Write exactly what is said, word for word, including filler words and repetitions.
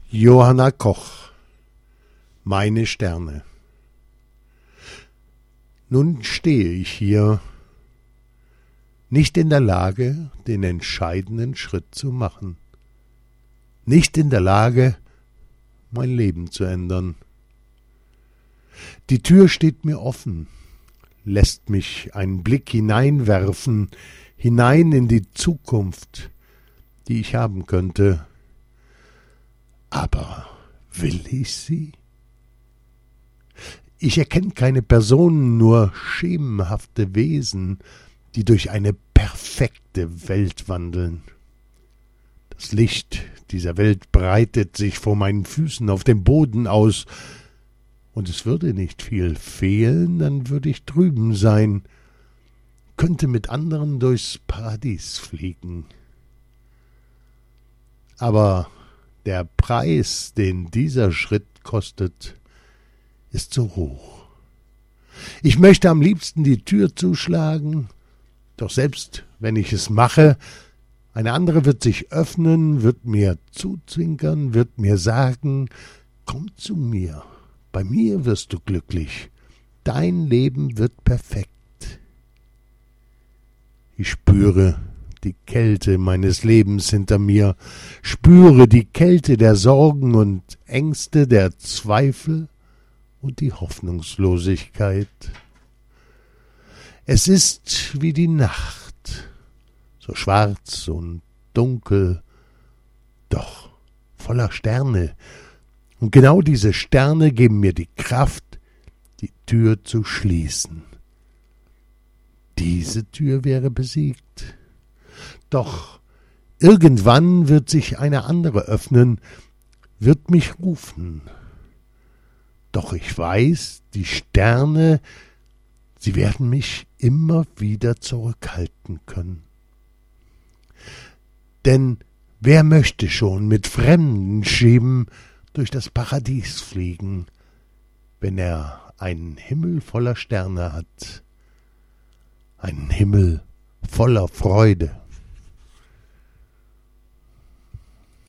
Johanna Koch, Meine Sterne. Nun stehe ich hier, nicht in der Lage, den entscheidenden Schritt zu machen, nicht in der Lage, mein Leben zu ändern. Die Tür steht mir offen, lässt mich einen Blick hineinwerfen, hinein in die Zukunft, die ich haben könnte. Aber will ich sie? Ich erkenne keine Personen, nur schemenhafte Wesen, die durch eine perfekte Welt wandeln. Das Licht dieser Welt breitet sich vor meinen Füßen auf dem Boden aus, und es würde nicht viel fehlen, dann würde ich drüben sein, könnte mit anderen durchs Paradies fliegen. Aber der Preis, den dieser Schritt kostet, ist so hoch. Ich möchte am liebsten die Tür zuschlagen, doch selbst wenn ich es mache, eine andere wird sich öffnen, wird mir zuzwinkern, wird mir sagen, komm zu mir, bei mir wirst du glücklich, dein Leben wird perfekt. Ich spüre die Kälte meines Lebens hinter mir, spüre die Kälte der Sorgen und Ängste, der Zweifel und die Hoffnungslosigkeit. Es ist wie die Nacht, so schwarz und dunkel, doch voller Sterne, und genau diese Sterne geben mir die Kraft, die Tür zu schließen. Diese Tür wäre besiegt. Doch irgendwann wird sich eine andere öffnen, wird mich rufen. Doch ich weiß, die Sterne, sie werden mich immer wieder zurückhalten können. Denn wer möchte schon mit fremden Schämen durch das Paradies fliegen, wenn er einen Himmel voller Sterne hat, einen Himmel voller Freude?